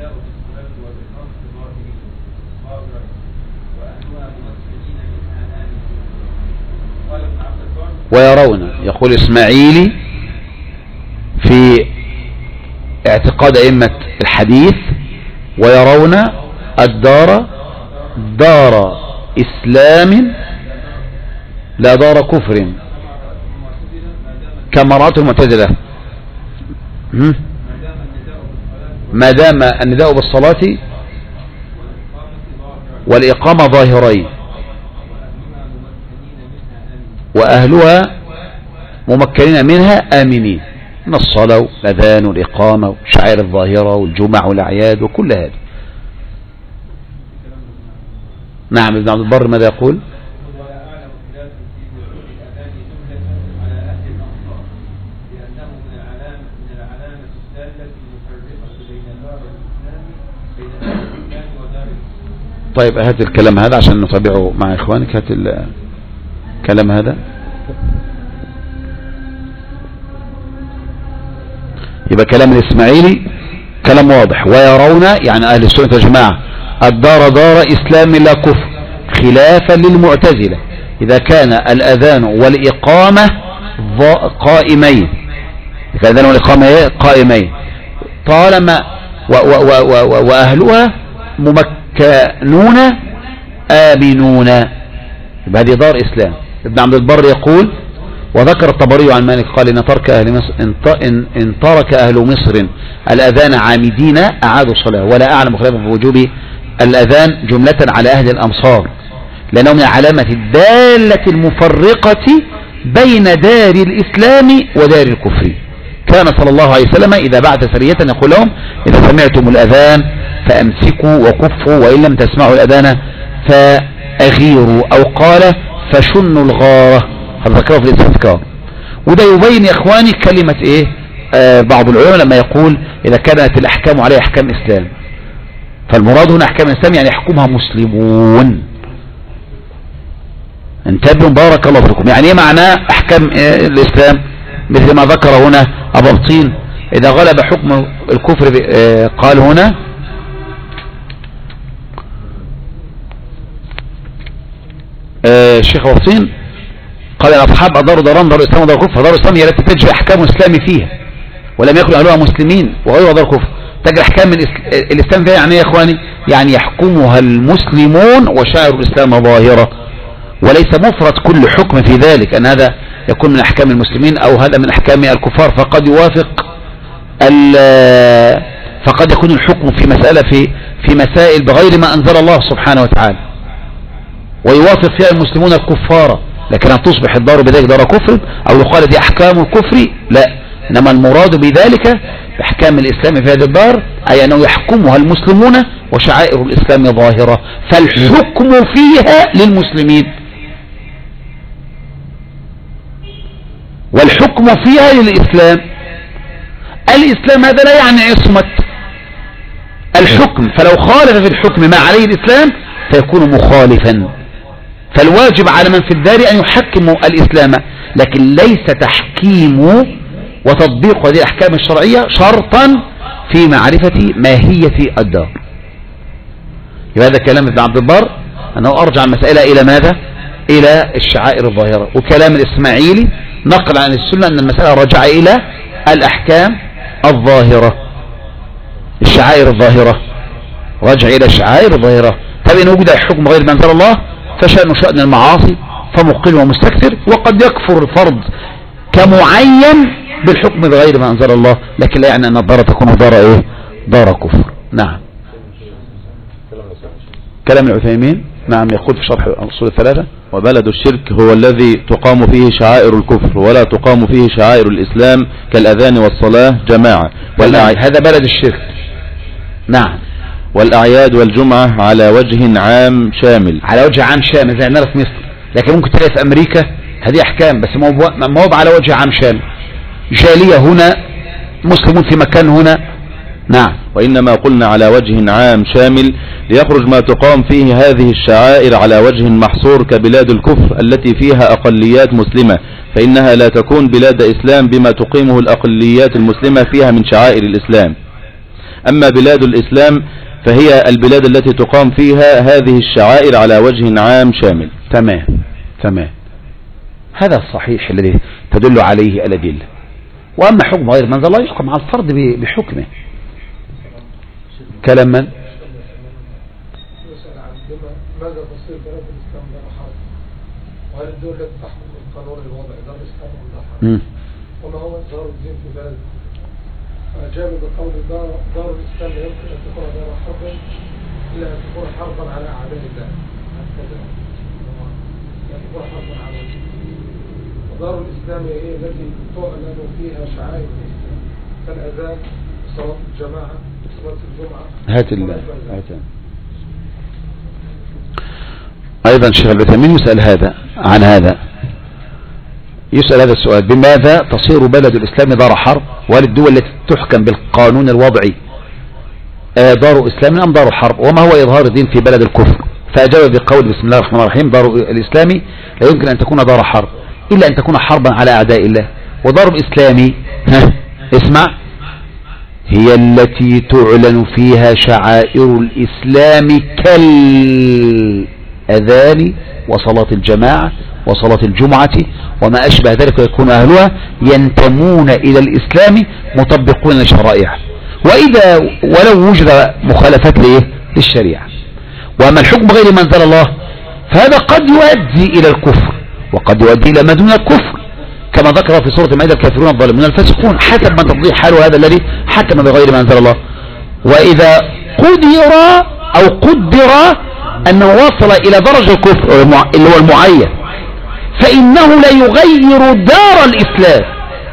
ويرون، يقول إسماعيلي في اعتقاد أئمة الحديث، ويرون الدار دار إسلام لا دار كفر كما رأته المعتزلة، ما دام النداء بالصلاة والإقامة ظاهرين وأهلها ممكنين منها آمنين، من الصلاة والأذان والإقامة والشعائر الظاهرة والجمع والأعياد وكل هذا. نعم. ابن عبد البر ماذا يقول؟ طيب هات الكلام هذا عشان نتابعه مع إخوانك. هات الكلام هذا. يبقى كلام الإسماعيلي كلام واضح. ويرون يعني أهل السنة والجماعة الدار دار إسلام لا كفر، خلافا للمعتزلة إذا كان الأذان والإقامة قائمين، إذا الأذان والإقامة قائمين طالما وأهلها ممكنون آمنون، يبقى هذه دار إسلام. ابن عبد البر يقول: وذكر الطبري عن مالك قال إن ترك أهل مصر الأذان عامدين أعادوا الصلاة، ولا أعلم خلافا في وجوب الأذان جملة على أهل الأمصار، لأنه من علامة الدالة المفرقة بين دار الإسلام ودار الكفر. كان صلى الله عليه وسلم إذا بعث سرية يقول لهم: إذا سمعتم الأذان فأمسكوا وكفوا، وإن لم تسمعوا الأذان فأغيروا، أو قال فشنوا الغارة. هذا ذكره في الاستذكار. وده يبين يا إخواني كلمة إيه بعض العلماء لما يقول إذا كانت الأحكام عليها أحكام إسلام، فالمراد هنا أحكام الإسلام يعني يحكمها مسلمون. انتبهوا بارك الله فيكم. يعني ايه معناه أحكام الإسلام؟ مثل ما ذكر هنا أبو بطين: إذا غلب حكم الكفر قال هنا الشيخ أبو بطين قال: الأصحاب أداروا داران دار الإسلام ودار الكفر، فدار الإسلام هي التي تجري أحكام الإسلام فيها ولم يكن أهلها مسلمين، وغيرها دار الكفر تجري أحكام الإسلام فيها. يعني يا إخواني يعني يحكمها المسلمون وشائر الإسلام ظاهرة، وليس مفرد كل حكم في ذلك أن هذا يكون من أحكام المسلمين أو هذا من أحكام الكفار، فقد يوافق فقد يكون الحكم في مسألة في مسائل بغير ما أنزل الله سبحانه وتعالى ويوافق فيها المسلمون الكفار، لكن أن تصبح الدار بذلك دار كفر أو يقال دي أحكام الكفر لا، إنما المراد بذلك بأحكام الإسلام في هذه الدار أي أنه يحكمها المسلمون وشعائر الإسلام ظاهرة، فالحكم فيها للمسلمين والحكم فيها للإسلام. الإسلام هذا لا يعني عصمة الحكم، فلو خالف في الحكم ما عليه الإسلام فيكون مخالفا، فالواجب على من في الدار أن يحكموا الإسلام، لكن ليس تحكيم وتطبيق هذه الأحكام الشرعية شرطا في معرفة ماهية الدار. يبقى هذا كلام ابن عبد البر أنه أرجع المسألة إلى ماذا؟ إلى الشعائر الظاهرة. وكلام الإسماعيلي نقل عن السنة أن المسألة رجع إلى الأحكام الظاهرة، الشعائر الظاهرة، رجع إلى الشعائر الظاهرة. طب إن وجد حكم غير ما أنزل الله فشأن شأن المعاصي فمقل ومستكثر، وقد يكفر الفرد كمعين بالحكم بغير ما أنزل الله، لكن لا يعني أن الدار تكون دار إيه؟ دار كفر. نعم. كلام العثيمين نعم يقول في شرح أصول الثلاثة: وبلد الشرك هو الذي تقام فيه شعائر الكفر ولا تقام فيه شعائر الإسلام كالأذان والصلاة جماعة. هذا بلد الشرك. نعم. والأعياد والجمعة على وجه عام شامل، على وجه عام شامل زي عندنا في مصر، لكن ممكن تلاقي في أمريكا هذه أحكام بس ما هو على وجه عام شامل، جالية هنا، مسلمون في مكان هنا. نعم. وإنما قلنا على وجه عام شامل ليخرج ما تقام فيه هذه الشعائر على وجه محصور كبلاد الكفر التي فيها أقليات مسلمة، فإنها لا تكون بلاد إسلام بما تقيمه الأقليات المسلمة فيها من شعائر الإسلام. أما بلاد الإسلام فهي البلاد التي تقام فيها هذه الشعائر على وجه عام شامل. تمام تمام، هذا الصحيح الذي تدل عليه الأدلة. وأما حكم غير منزل الله يحكم على الفرد بحكمه. كلام من؟ ماذا تصير بلاد الإسلام دار حرب؟ وهل الدول التي تحكم القانون الوضعي دار الإسلام أم دار حرب؟ وما هو إظهار الدين في بلد؟ فأجاب بقول دار الإسلام يمكن أن تكون دار حرب إلا أن تكون حربا على أعداء الله. هكذا أن تكون حربا على الله. ودار الإسلام هي التي تعلن فيها شعائر الإسلام كالأذان، صلاة الجماعة، صلاة الجمعة. هات أيضا شيخ العثيمين يسأل عن هذا يسأل هذا السؤال: بماذا تصير بلد الإسلام دار حرب؟ وهل الدول التي تحكم بالقانون الوضعي دار إسلام أم دار حرب؟ وما هو إظهار الدين في بلد الكفر؟ فأجاب بقول: بسم الله الرحمن الرحيم، دار الإسلام لا يمكن أن تكون دار حرب إلا أن تكون حربا على أعداء الله. ودار الإسلام اسمع، هي التي تعلن فيها شعائر الإسلام كالأذان وصلاة الجماعة وصلاة الجمعة وما أشبه ذلك، ويكون أهلها ينتمون إلى الإسلام مطبقون لشرائعه، وإذا ولو وجد مخالفات للشريعة. وأما الحكم غير ما أنزل الله فهذا قد يؤدي إلى الكفر وقد يؤدي إلى ما دون الكفر، كما ذكر في سورة المائدة: الكافرون الظالمون الفاسقون، حسب ما تقضي حال هذا الذي حكم بغير ما أنزل الله. وإذا قدر أنه وصل إلى درجة الكفر اللي هو المعين، فإنه لا يغير دار الإسلام،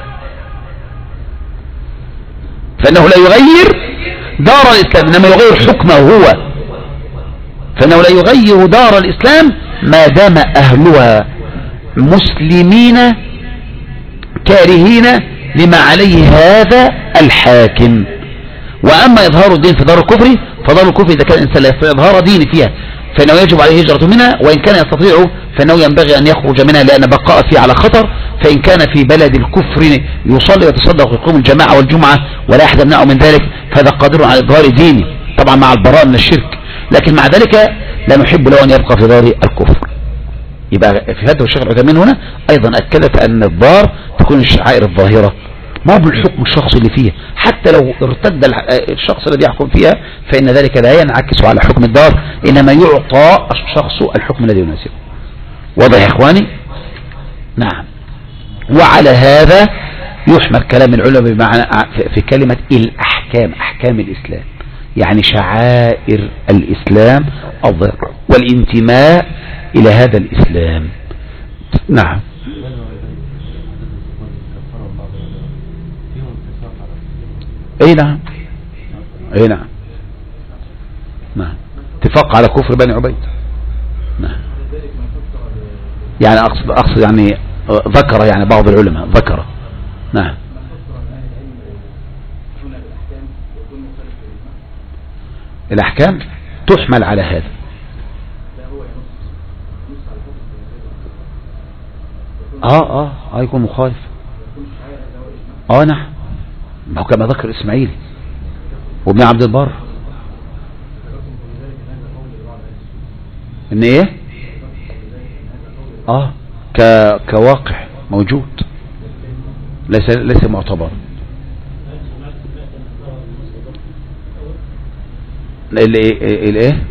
إنما يغير حكمه هو. فإنه لا يغير دار الإسلام ما دام أهلها مسلمين كارهين لما عليه هذا الحاكم. وأما إظهار الدين في دار الكفر فدار الكفر إذا كان الإنسان لا يستطيع إظهار دينه فيها فإنه يجب عليه هجرة منها، وإن كان يستطيع فإنه ينبغي أن يخرج منها لأن بقاء فيه على خطر. فإن كان في بلد الكفر يصلي ويتصدق ويقوم الجماعة والجمعة ولا أحد يمنعه من ذلك فهذا قادر على إظهار دينه، طبعا مع البراءة من الشرك، لكن مع ذلك لا نحب له أن يبقى في دار الكفر. يبقى في هذا الشيخ العثيمين هنا أيضا أكدت أن الدار تكون الشعائر الظاهرة، ما بالحكم الشخصي اللي فيها، حتى لو ارتد الشخص الذي يحكم فيها فإن ذلك لا ينعكس على حكم الدار، إنما يعطى الشخص الحكم الذي يناسبه. واضح يا إخواني؟ نعم. وعلى هذا يحمل كلام العلماء بمعنى في كلمة الأحكام، أحكام الإسلام، يعني شعائر الإسلام الظاهرة والانتماء إلى هذا الإسلام. نعم. اي نعم، اي نعم، نعم، اتفاق على كفر بني عبيد. نعم، يعني اقصد يعني ذكر يعني بعض العلماء ذكر. نعم. الاحكام تحمل على هذا. يكون مخالف. نعم، ما هو كما ذكر اسماعيل وابن عبد البر ان ايه كواقع موجود ليس معتبر. الايه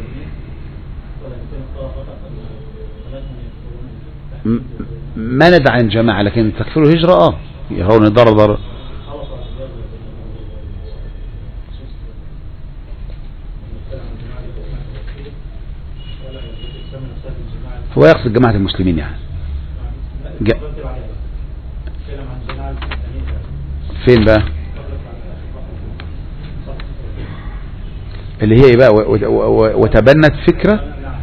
ما ندع عن جماعة، لكن تكفير الهجرة يرون ضرر. هو يقصد جماعة المسلمين يعني فين بقى اللي هي بقى وتبنت فكرة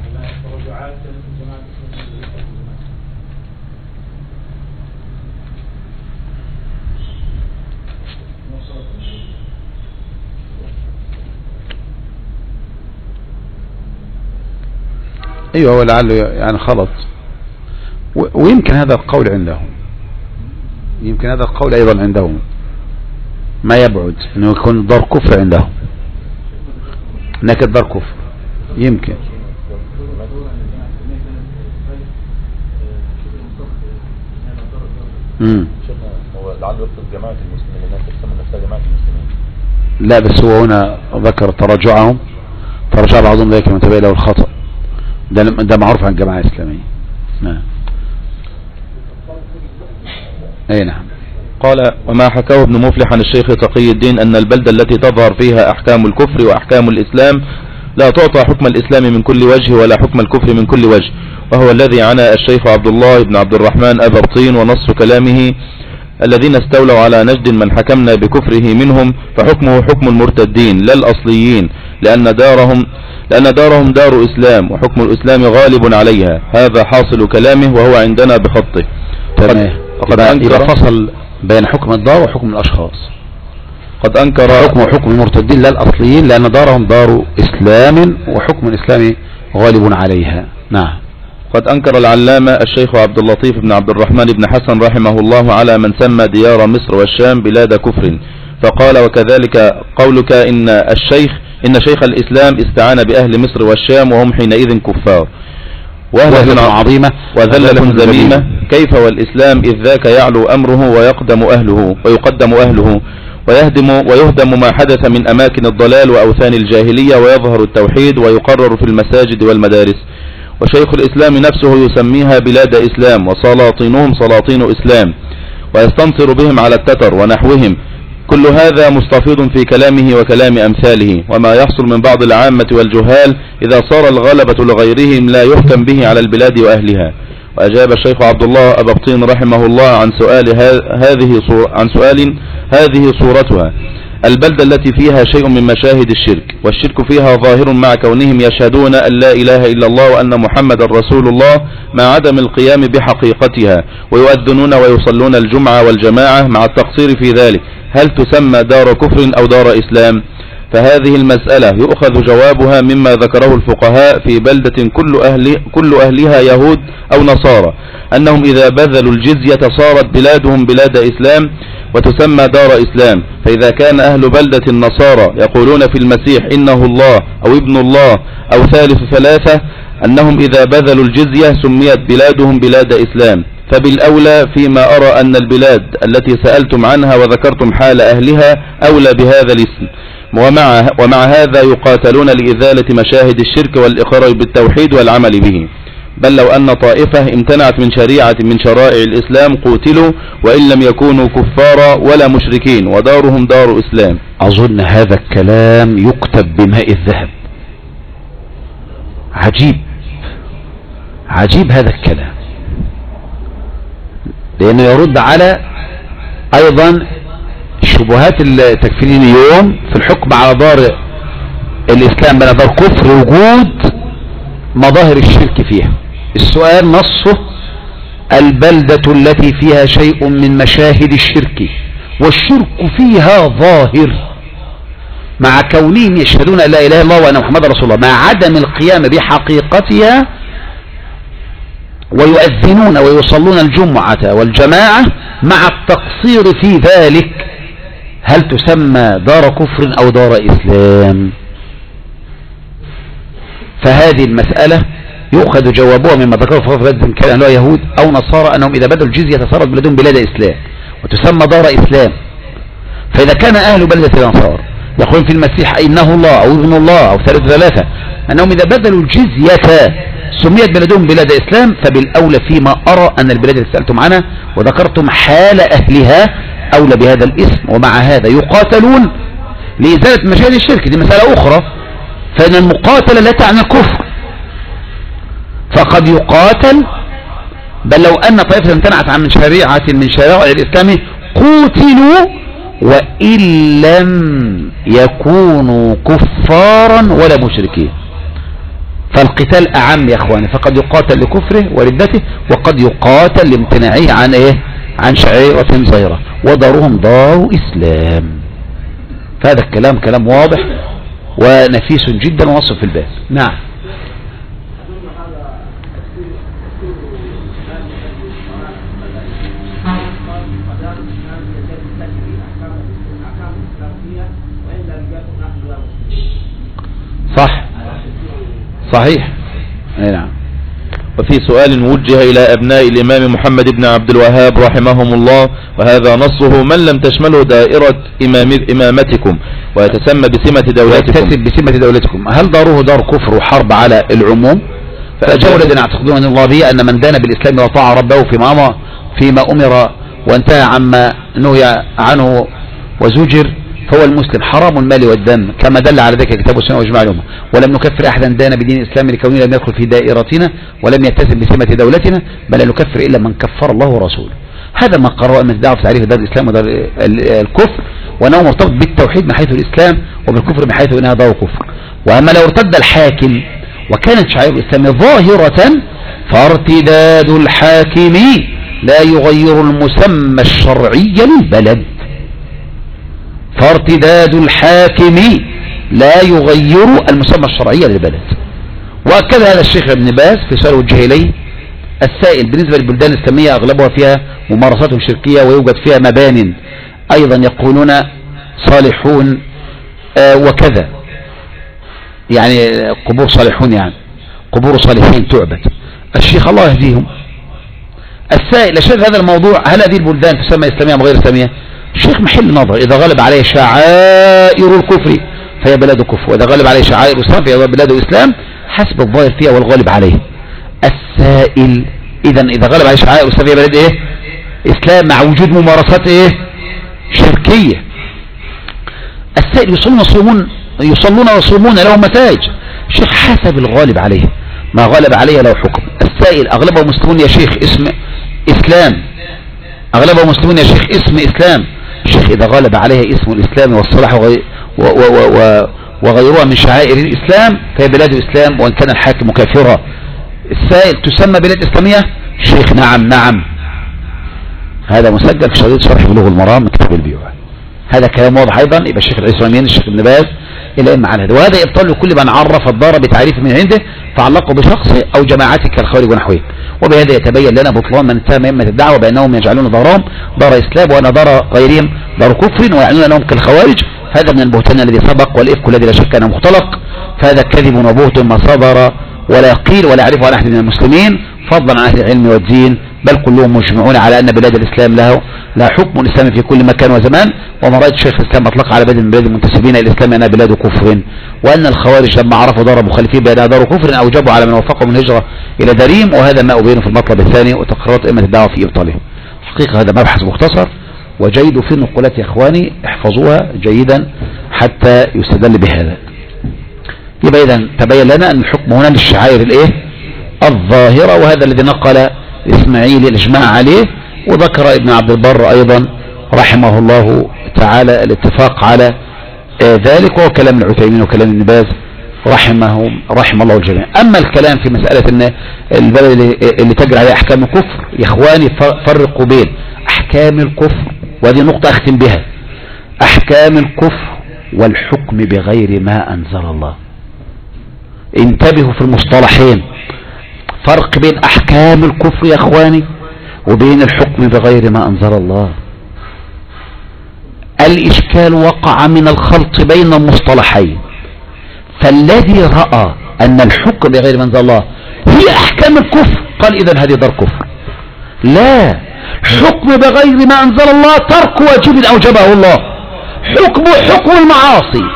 ايوه، ولعله يعني خلط. ويمكن هذا القول عندهم، يمكن هذا القول ايضا عندهم، ما يبعد انه يكون دار كفر عندهم. انها كانت دار كفر، يمكن. هو لعله يقصد جماعة المسلمين لأنها تسمى نفسها جماعة المسلمين. لا بس هو هنا ذكر تراجع بعضهم ذلك من تبين له الخطأ، ده معروف عن الجماعة الإسلامية. نعم. اي نعم. قال: وما حكاه ابن مفلح عن الشيخ تقي الدين أن البلدة التي تظهر فيها أحكام الكفر وأحكام الإسلام لا تعطى حكم الإسلام من كل وجه ولا حكم الكفر من كل وجه، وهو الذي عنى الشيخ عبد الله بن عبد الرحمن أبا بطين، ونص كلامه: الذين استولوا على نجد من حكمنا بكفره منهم فحكمه حكم المرتدين لا الأصليين، لأن دارهم دار إسلام وحكم الإسلام غالب عليها. هذا حاصل كلامه وهو عندنا بخطه. وقد أنكر فصل بين حكم الدار وحكم الأشخاص. قد أنكر حكم المرتدين لا الأصليين لأن دارهم دار إسلام وحكم الإسلام غالب عليها. نعم. قد أنكر العلامة الشيخ عبد اللطيف بن عبد الرحمن بن حسن رحمه الله على من سمى ديار مصر والشام بلاد كفر، فقال: وكذلك قولك إن شيخ الإسلام استعان بأهل مصر والشام وهم حينئذ كفار وهلة عظيمة وذلة ذميمة، كيف والإسلام إذ ذاك يعلو أمره ويقدم أهله ويهدم ما حدث من أماكن الضلال وأوثان الجاهلية ويظهر التوحيد ويقرر في المساجد والمدارس. وشيخ الإسلام نفسه يسميها بلاد إسلام وسلاطينهم سلاطين إسلام ويستنصر بهم على التتر ونحوهم. كل هذا مستفيض في كلامه وكلام أمثاله، وما يحصل من بعض العامة والجهال إذا صار الغلبة لغيرهم لا يحكم به على البلاد وأهلها. وأجاب الشيخ عبد الله أبا بطين رحمه الله عن سؤال هذه صورتها: البلدة التي فيها شيء من مشاهد الشرك، والشرك فيها ظاهر مع كونهم يشهدون أن لا إله إلا الله وأن محمد رسول الله مع عدم القيام بحقيقتها، ويؤذنون ويصلون الجمعة والجماعة مع التقصير في ذلك. هل تسمى دار كفر أو دار إسلام؟ فهذه المسألة يؤخذ جوابها مما ذكره الفقهاء في بلدة كل أهلها يهود أو نصارى، أنهم إذا بذلوا الجزية صارت بلادهم بلاد إسلام وتسمى دار إسلام. فإذا كان أهل بلدة النصارى يقولون في المسيح إنه الله أو ابن الله أو ثالث ثلاثة، أنهم إذا بذلوا الجزية سميت بلادهم بلاد إسلام. فبالأولى فيما أرى أن البلاد التي سألتم عنها وذكرتم حال أهلها أولى بهذا الاسم، ومع هذا يقاتلون لإزالة مشاهد الشرك والإقرار بالتوحيد والعمل به. بل لو أن طائفة امتنعت من شريعة من شرائع الإسلام قوتلوا وإن لم يكونوا كفارا ولا مشركين، ودارهم دار إسلام. أظن هذا الكلام يكتب بماء الذهب. عجيب هذا الكلام، لأنه يرد على أيضا شبهات التكفيرين اليوم في الحكم على دار الإسلام بين دار كفر وجود مظاهر الشرك فيها. السؤال نصه: البلدة التي فيها شيء من مشاهد الشرك والشرك فيها ظاهر مع كونهم يشهدون أن لا إله إلا الله وأن محمد رسول الله مع عدم القيام بحقيقتها، ويؤذنون ويصلون الجمعة والجماعة مع التقصير في ذلك. هل تسمى دار كفر أو دار إسلام؟ فهذه المسألة يؤخذ جوابها مما ذكره في بلد كان أهلها يهود أو نصارى أنهم إذا بدلوا الجزية صارت بلدهم بلاد إسلام وتسمى دار إسلام. فإذا كان أهل بلدة الأنصار يقولون في المسيح إنه الله أو ابن الله أو ثلاثة أنهم إذا بدلوا الجزية سميت بلدهم بلاد إسلام، فبالأولى فيما أرى أن البلاد التي سألتم عنها وذكرتم حال أهلها أولى بهذا الاسم، ومع هذا يقاتلون لإزالة مشاهد الشرك. دي مسألة أخرى، فإن المقاتلة لا تعني الكفر، فقد يقاتل. بل لو أن طائفة امتنعت عن شريعة من شرائع الإسلام قوتلوا وإن لم يكونوا كفارا ولا مشركين. فالقتال أعم يا أخواني، فقد يقاتل لكفره وردته وقد يقاتل لامتناعه عن شعيرة ظاهرة، ودارهم دار إسلام. فهذا الكلام كلام واضح ونفيس جدا ووصف في الباب. نعم. صح صحيح. اي نعم. وفي سؤال وجه إلى أبناء الإمام محمد بن عبد الوهاب رحمهم الله، وهذا نصه: من لم تشمله دائرة إمامتكم ويتسمى بسمة دولتكم ويكتسب بسمة دولتكم، هل داره دار كفر وحرب على العموم؟ فأجاب الذين يعتقدون أن الله به أن من دان بالإسلام وطاع ربه فيما أمر وانتهى عما نهي عنه وزجر فهو المسلم حرام المال والدم، كما دل على ذلك كتاب السنة وإجماع الأمة. ولم نكفر أحدا دان بدين الإسلام لكونه لم يدخل في دائرتنا ولم يتسم بسمة دولتنا، بل لا نكفر إلا من كفر الله ورسوله. هذا ما قرر من الدعوة في تعريف دار الإسلام ودار الكفر، وأنه مرتبط بالتوحيد من حيث الإسلام وبالكفر من حيث أنها دار كفر. وأما لو ارتد الحاكم وكانت شعائر الإسلام ظاهرة فارتداد الحاكم لا يغير المسمى الشرعي للبلد. فارتداد الحاكم لا يغير المسمى الشرعي للبلد. وأكد هذا الشيخ ابن باز في سؤال وجه إليه السائل بالنسبة للبلدان الإسلامية أغلبها فيها ممارسات شركية ويوجد فيها مبان أيضا يقولون صالحون وكذا، يعني قبور صالحون، يعني قبور صالحين تعبد. الشيخ الله يهديهم السائل الشيخ هذا الموضوع: هل هذه البلدان تسمى إسلامية أم غير إسلامية؟ الشيخ محل نظر. إذا غلب عليه شعائر الكفر فهي بلاد كفر، وإذا غلب عليه شعائر الإسلام فهي بلاد الإسلام حسب الظاهر فيها والغالب عليه. السائل: إذا غلب عليه شعائر الإسلام فهي بلاد إيه؟ إسلام مع وجود ممارسات إيه؟ شركية. السائل: يصلون ويصومون لهم نتائج. الشيخ حسب الغالب عليه، ما غلب عليه له حكم. السائل: أغلبه مسلمون يا شيخ اسم إسلام، أغلبه مسلمون يا شيخ اسم إسلام. الشيخ: إذا غلب عليها اسم الإسلام والصلاح وغيرها من شعائر الإسلام فهي بلاد الإسلام وإن كان الحاكم كافرا. السائل: تسمى بلاد إسلامية؟ الشيخ: نعم. هذا مسجل في شريط شرح بلوغ المرام من كتاب البيوع. هذا كلام واضح أيضا. يبقى الشيخ الإسلاميين الشيخ ابن باز إلى إما على هذا. وهذا إبطال لكل من عرف الدار بتعريف من عنده فعلقه بشخصه أو جماعته كالخوارج ونحوه. وبهذا يتبين لنا بطلان من اتهم أئمة الدعوة بأنهم يجعلون دارهم دار إسلام وأن دار غيرهم دار كفر ويعنون أنهم كالخوارج. هذا من البهتان الذي سبق والإفك الذي لا شك أنه مختلق. فهذا كذب وبهت ما صدر ولا قيل ولا يعرف عن أحد من المسلمين فضلا عن أهل العلم والدين، بل كلهم مجمعون على أن بلاد الإسلام لا حكم الإسلام في كل مكان وزمان. وما رأيت شيخ الإسلام أطلق على بلد من بلاد المنتسبين إلى الإسلام أنها بلاد كفر، وأن الخوارج لما عرفوا دار مخالفين بأنها دار كفر أوجبوا على من وفقهم من الهجرة إلى دارهم، وهذا ما أبينه في المطلب الثاني وتقررت أئمة الدعوة في إبطالهم. حقيقة هذا مبحث مختصر وجيد في النقولات يا إخواني، احفظوها جيدا حتى يستدل بهذا. يبقى إذا تبين لنا أن الحكم هنا للشعائر الظاهرة، وهذا الذي نقل إسماعيل الإجماع عليه، وذكر ابن عبد البر أيضا رحمه الله تعالى الاتفاق على ذلك، وهو كلام العثيمين وكلام ابن باز رحم الله الجميع. أما الكلام في مسألة أن البلد اللي تجري عليه أحكام الكفر، يا إخواني فرقوا بين أحكام الكفر، وهذه نقطة أختم بها، أحكام الكفر والحكم بغير ما أنزل الله. انتبهوا في المصطلحين، فرق بين أحكام الكفر يا إخواني وبين الحكم بغير ما أنزل الله. الإشكال وقع من الخلط بين المصطلحين، فالذي رأى أن الحكم بغير ما أنزل الله هي أحكام الكفر قال إذن هذه دار كفر. لا، حكم بغير ما أنزل الله ترك واجب أوجبه الله، حكم المعاصي.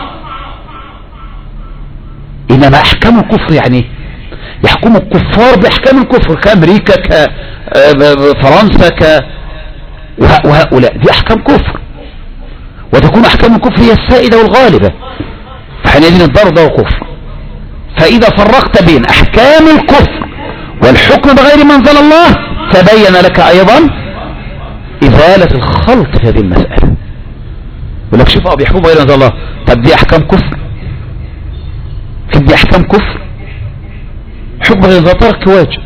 إنما أحكام الكفر يعني يحكم الكفار بأحكام الكفر كأمريكا كفرنسا وهؤلاء، دي أحكام كفر، وتكون أحكام الكفر هي السائدة والغالبة، فحينئذ الدار دار كفر. فإذا فرقت بين أحكام الكفر والحكم بغير ما أنزل الله تبين لك أيضا إزالة الخلط في هذه المسألة. يقول لك شوف بيحكم بغير ما أنزل الله، طب دي أحكام كفر، دي أحكام كفر، حكم غير ذا ترك واجب،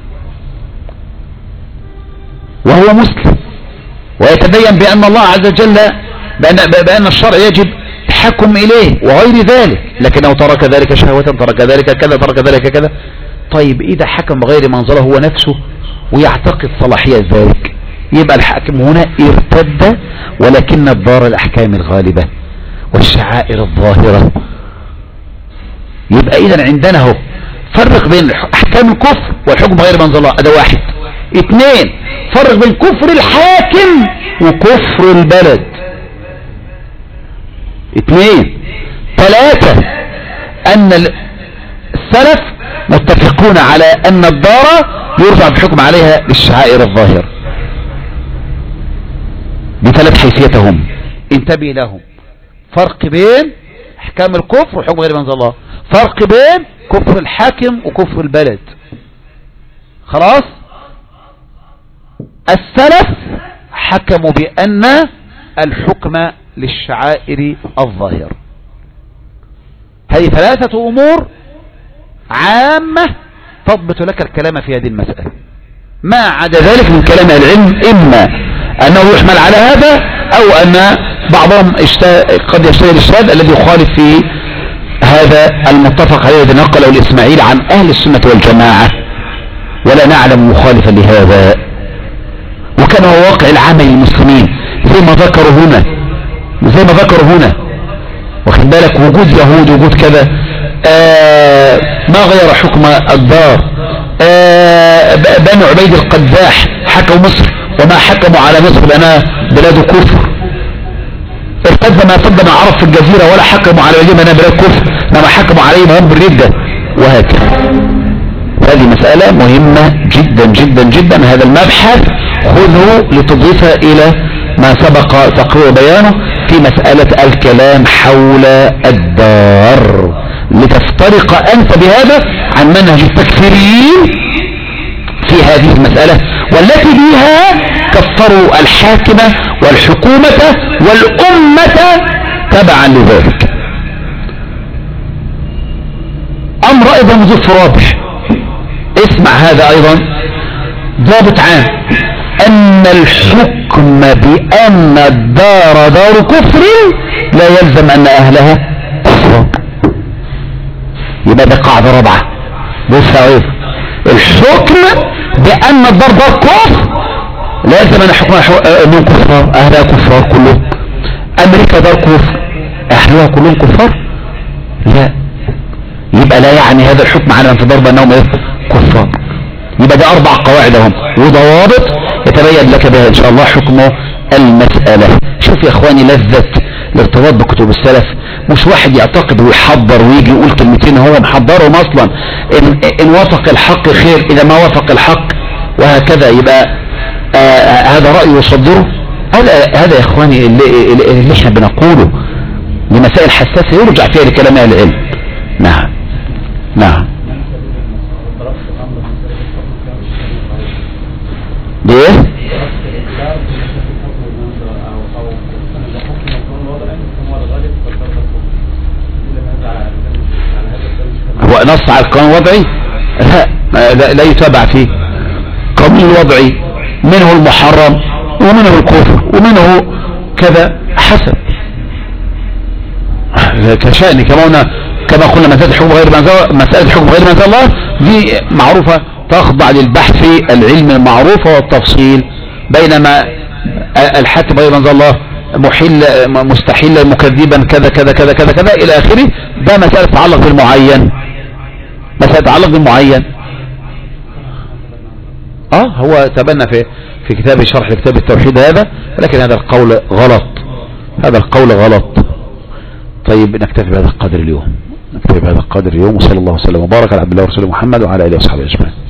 وهو مسلم، ويتبين بأن الله عز وجل بأن الشرع يجب التحكم إليه وغير ذلك، لكنه ترك ذلك شهوة، ترك ذلك كذا، ترك ذلك كذا. طيب إذا حكم بغير ما أنزله هو نفسه ويعتقد صلاحية ذلك، يبقى الحاكم هنا ارتد، ولكن الدار الأحكام الغالبة والشعائر الظاهرة يبقى اذا عندنا اهو فرق بين احكام الكفر والحكم بغير ما انزل الله، ده واحد. اثنين، فرق بين كفر الحاكم وكفر البلد. اثنين. ثلاثة، ان السلف متفقون على ان الدار يرفع الحكم عليها بالشعائر الظاهرة. بثلاث حيثيتهم، انتبه لهم. فرق بين احكام الكفر وحكم غير ما انزل الله، فرق بين كفر الحاكم وكفر البلد. خلاص. السلف حكموا بأن الحكم للشعائر الظاهرة. هذه ثلاثة أمور عامة تضبط لك الكلام في هذه المسألة. ما عدا ذلك من كلام العلم إما أنه يحمل على هذا أو أن بعضهم قد يشتغل الشاذ الذي يخالف في هذا المتفق عليه الذي نقله الإسماعيلي عن أهل السنة والجماعة، ولا نعلم مخالفا لهذا. وكان هو واقع العام للمسلمين زي ما ذكروا هنا، واخد بالك، وجود يهود وجود كذا، ما غير حكم الدار. بنو عبيد القداح حكموا مصر وما حكموا على مصر لأنها بلاد كفر. ارتد ما ارتد ما عرف في الجزيرة ولا حكموا على بلاد لأنها بلاد كفر، ما حكموا عليهم هم بالردة، وهكذا. هذه مسألة مهمة جدا جدا جدا. هذا المبحث خذه لتضيفه إلى ما سبق تقرير بيانه في مسألة الكلام حول الدار، لتفترق أنت بهذا عن منهج التكفيريين في هذه المسألة، والتي بها كفروا الحاكمة والحكومة والأمة تبعا لذلك. أمر أيضا مضيف رابع، اسمع هذا أيضا ضابط عام، أن الحكم بأن الدار دار كفر لا يلزم أن أهلها كفر. يبقى ده قاعدة رابعة. بص أيضا، الحكم بأن الدار دار كفر لا يلزم أن حكمها أنهم كفار، أهلها كفار كلهم. أمريكا دار كفر، أهلها كلهم كفار؟ لا. يبقى لا يعني هذا الحكم على من في ضرب أنهم كفار. يبقى ده 4 قواعد هم وضوابط يتبين لك بها إن شاء الله حكم المسألة. شوف يا إخواني لذة الارتباط بكتب السلف، مش واحد يعتقد ويحضر ويجي يقول كلمتين هو محضرهم أصلا. إن وافق الحق خير، إذا ما وافق الحق وهكذا يبقى هذا رأي يصدره. هذا يا إخواني اللي احنا بنقوله لمسائل حساسة يرجع فيها لكلام أهل العلم. نعم نعم. ليه؟ هو نص على القانون الوضعي؟ لا يتابع فيه. القانون الوضعي منه المحرم ومنه الكفر ومنه كذا حسب كشأن. كما قلنا مسألة حكم غير ما انزل الله دي معروفة تخضع للبحث العلمي المعروف والتفصيل، بينما الحاكم غير ما انزل الله محل مستحيل مكذبا كذا كذا كذا كذا كذا الى اخره. ده مسألة تتعلق بالمعين، هو تبنى في كتاب شرح لكتاب التوحيد هذا، ولكن هذا القول غلط. طيب نكتفي بهذا القدر اليوم، وصلى الله وسلم وبارك على عبد الله ورسوله محمد وعلى اله وصحبه اجمعين.